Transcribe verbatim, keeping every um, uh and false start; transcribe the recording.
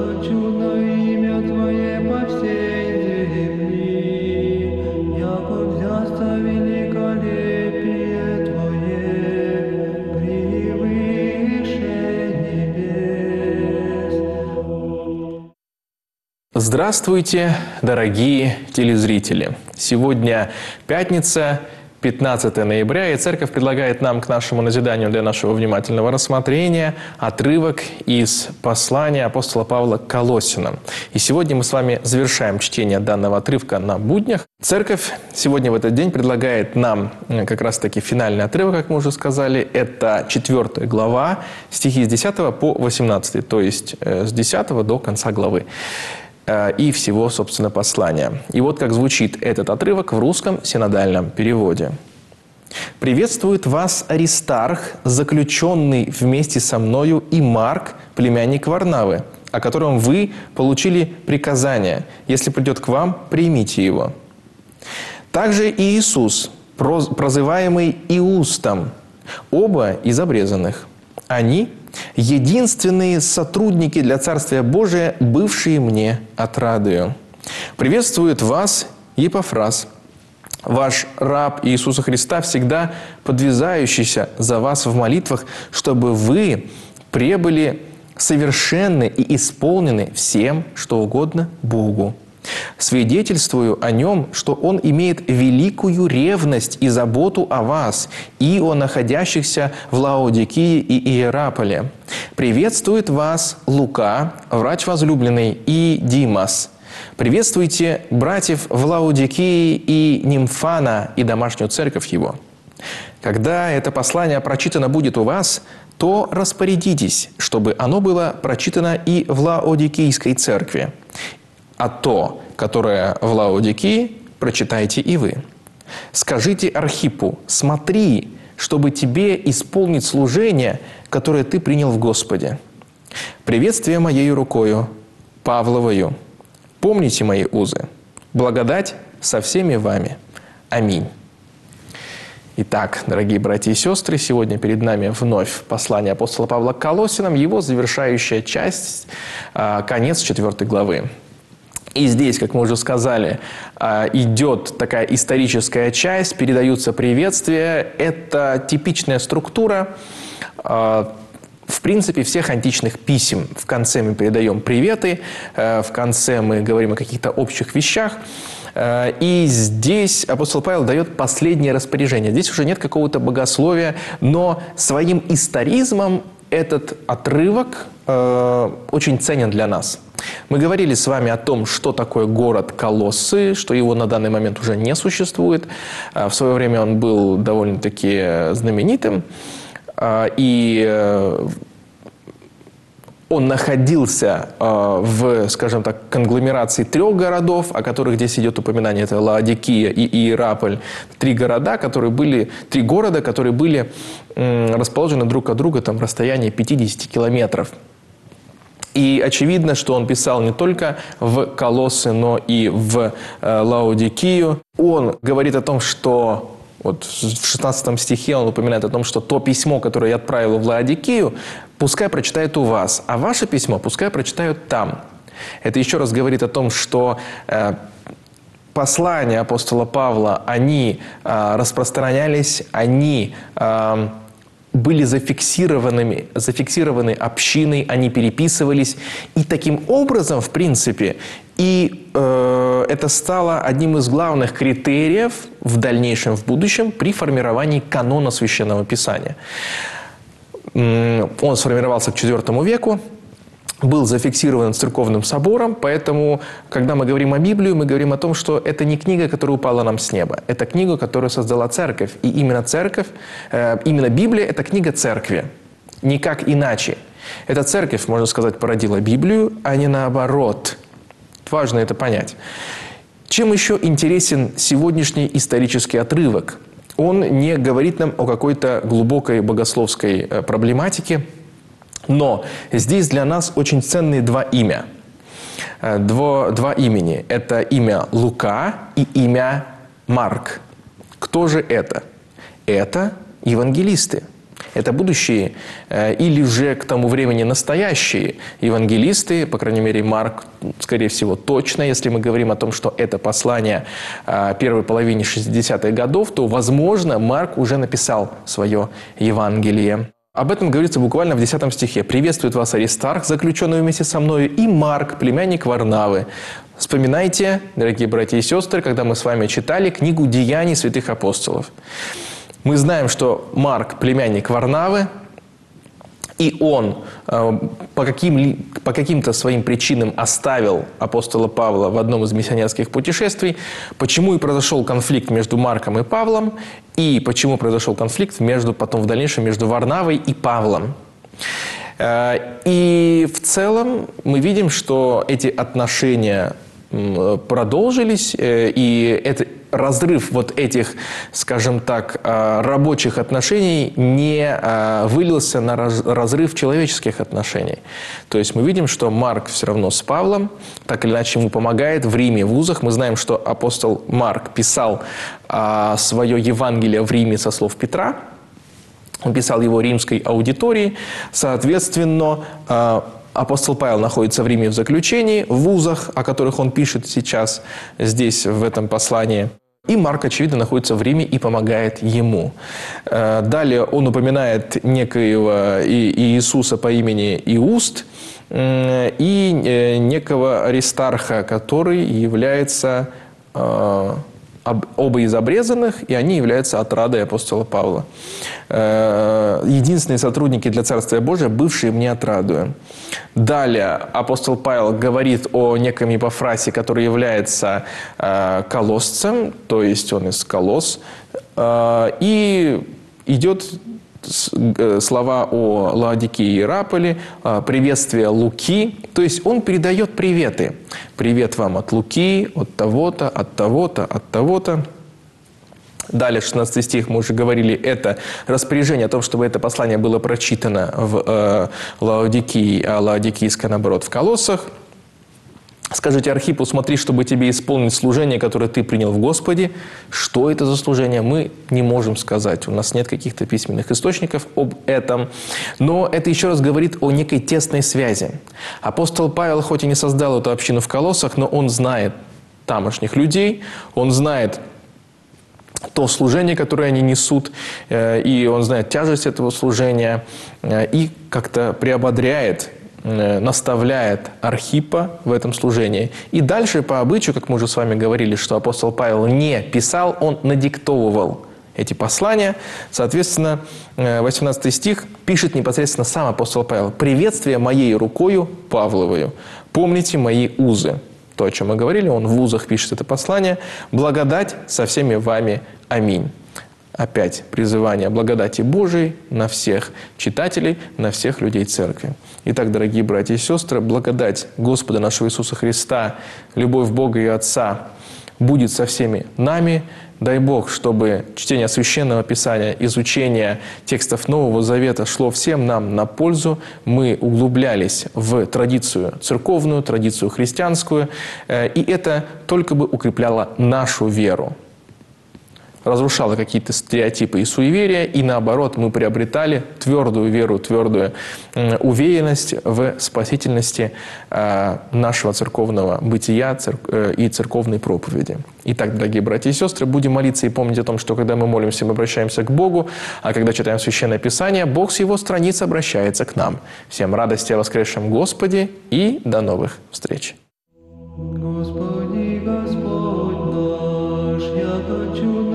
что чудно имя Твое по всей земли, яко взяться великолепие Твое превыше небес. Здравствуйте, дорогие телезрители! Сегодня пятница, пятнадцатое ноября, и Церковь предлагает нам к нашему назиданию для нашего внимательного рассмотрения отрывок из послания апостола Павла к Колоссянам. И сегодня мы с вами завершаем чтение данного отрывка на буднях. Церковь сегодня в этот день предлагает нам как раз-таки финальный отрывок, как мы уже сказали. Это четвертая глава, стихи с десятого по восемнадцатый, то есть с десятого до конца главы. И всего, собственно, послания. И вот как звучит этот отрывок в русском синодальном переводе. «Приветствует вас Аристарх, заключенный вместе со мною, и Марк, племянник Варнавы, о котором вы получили приказание. Если придет к вам, примите его. Также и Иисус, прозываемый Иустом, оба из обрезанных. Они – единственные сотрудники для Царствия Божия, бывшие мне отрадою. Приветствует вас Епафрас, ваш раб Иисуса Христа, всегда подвязающийся за вас в молитвах, чтобы вы пребыли совершенны и исполнены всем, что угодно Богу. Свидетельствую о нем, что он имеет великую ревность и заботу о вас и о находящихся в Лаодикии и Иераполе. Приветствует вас Лука, врач возлюбленный, и Димас. Приветствуйте братьев в Лаодикии и Нимфана и домашнюю церковь его. Когда это послание прочитано будет у вас, то распорядитесь, чтобы оно было прочитано и в Лаодикийской церкви. А то, которое в Лаодикии, прочитайте и вы. Скажите Архипу: смотри, чтобы тебе исполнить служение, которое ты принял в Господе. Приветствие моею рукою, Павловою. Помните мои узы. Благодать со всеми вами. Аминь». Итак, дорогие братья и сестры, сегодня перед нами вновь послание апостола Павла к Колоссянам, его завершающая часть, конец четвертой главы. И здесь, как мы уже сказали, идет такая историческая часть, передаются приветствия. Это типичная структура, в принципе, всех античных писем. В конце мы передаем приветы, в конце мы говорим о каких-то общих вещах. И здесь апостол Павел дает последнее распоряжение. Здесь уже нет какого-то богословия, но своим историзмом этот отрывок э, очень ценен для нас. Мы говорили с вами о том, что такое город Колоссы, что его на данный момент уже не существует. В свое время он был довольно-таки знаменитым, и он находился в, скажем так, конгломерации трех городов, о которых здесь идет упоминание. Это Лаодикия и Иераполь. Три города, которые были, три города, которые были расположены друг от друга там, в расстоянии пятидесяти километров. И очевидно, что он писал не только в Колоссы, но и в Лаодикию. Он говорит о том, что... Вот в шестнадцатом стихе он упоминает о том, что то письмо, которое я отправил в Лаодикию, пускай прочитают у вас, а ваше письмо пускай прочитают там. Это еще раз говорит о том, что э, послания апостола Павла, они э, распространялись, они э, были зафиксированными, зафиксированы общиной, они переписывались. И таким образом, в принципе, и э, это стало одним из главных критериев в дальнейшем, в будущем, при формировании канона Священного Писания. Он сформировался к четвёртому веку, был зафиксирован церковным собором, поэтому, когда мы говорим о Библии, мы говорим о том, что это не книга, которая упала нам с неба. Это книга, которую создала церковь. И именно церковь, э, именно Библия – это книга церкви. Никак иначе. Эта церковь, можно сказать, породила Библию, а не наоборот. Важно это понять. Чем еще интересен сегодняшний исторический отрывок? Он не говорит нам о какой-то глубокой богословской проблематике, но здесь для нас очень ценные два имя. Два, два имени. Это имя Лука и имя Марк. Кто же это? Это евангелисты. Это будущие э, или же к тому времени настоящие евангелисты, по крайней мере, Марк, скорее всего, точно. Если мы говорим о том, что это послание э, первой половине шестидесятых годов, то, возможно, Марк уже написал свое Евангелие. Об этом говорится буквально в десятом стихе. «Приветствует вас Аристарх, заключенный вместе со мною, и Марк, племянник Варнавы». Вспоминайте, дорогие братья и сестры, когда мы с вами читали книгу «Деяний святых апостолов». Мы знаем, что Марк – племянник Варнавы, и он э, по, каким, по каким-то своим причинам оставил апостола Павла в одном из миссионерских путешествий. Почему и произошел конфликт между Марком и Павлом, и почему произошел конфликт между, потом в дальнейшем между Варнавой и Павлом. Э, и в целом мы видим, что эти отношения продолжились, и это, разрыв вот этих, скажем так, рабочих отношений не вылился на разрыв человеческих отношений. То есть мы видим, что Марк все равно с Павлом, так или иначе ему помогает в Риме, в вузах. Мы знаем, что апостол Марк писал свое Евангелие в Риме со слов Петра. Он писал его римской аудитории. Соответственно, апостол Павел находится в Риме в заключении, в вузах, о которых он пишет сейчас здесь, в этом послании. И Марк, очевидно, находится в Риме и помогает ему. Далее он упоминает некоего Иисуса по имени Иуст и некого Аристарха, который является оба из обрезанных, и они являются отрадой апостола Павла. Единственные сотрудники для Царствия Божия, бывшие мне отрадою. Далее апостол Павел говорит о неком Епафрасе, который является колоссцем, то есть он из Колосс, и идет слова о Лаодикее и Иераполе, приветствие Луки, то есть он передает приветы. Привет вам от Луки, от того-то, от того-то, от того-то. Далее, шестнадцатый стих, мы уже говорили, это распоряжение о том, чтобы это послание было прочитано в э, Лаодикии, а Лаодикийское, наоборот, в Колоссах. Скажите Архипу, смотри, чтобы тебе исполнить служение, которое ты принял в Господе. Что это за служение, мы не можем сказать. У нас нет каких-то письменных источников об этом. Но это еще раз говорит о некой тесной связи. Апостол Павел хоть и не создал эту общину в Колоссах, но он знает тамошних людей, он знает то служение, которое они несут, и он знает тяжесть этого служения, и как-то приободряет, наставляет Архипа в этом служении. И дальше по обычаю, как мы уже с вами говорили, что апостол Павел не писал, он надиктовывал эти послания. Соответственно, восемнадцатый стих пишет непосредственно сам апостол Павел. «Приветствие моей рукою Павловою. Помните мои узы». То, о чем мы говорили, он в узах пишет это послание. «Благодать со всеми вами. Аминь». Опять призывание благодати Божией на всех читателей, на всех людей Церкви. Итак, дорогие братья и сестры, благодать Господа нашего Иисуса Христа, любовь Бога и Отца будет со всеми нами. Дай Бог, чтобы чтение Священного Писания, изучение текстов Нового Завета шло всем нам на пользу. Мы углублялись в традицию церковную, традицию христианскую, и это только бы укрепляло нашу веру, разрушало какие-то стереотипы и суеверия, и наоборот мы приобретали твердую веру, твердую уверенность в спасительности нашего церковного бытия и церковной проповеди. Итак, дорогие братья и сестры, будем молиться и помнить о том, что когда мы молимся, мы обращаемся к Богу, а когда читаем Священное Писание, Бог с Его страниц обращается к нам. Всем радости о воскресшем Господе и до новых встреч! Господи, Господь наш, яко чудо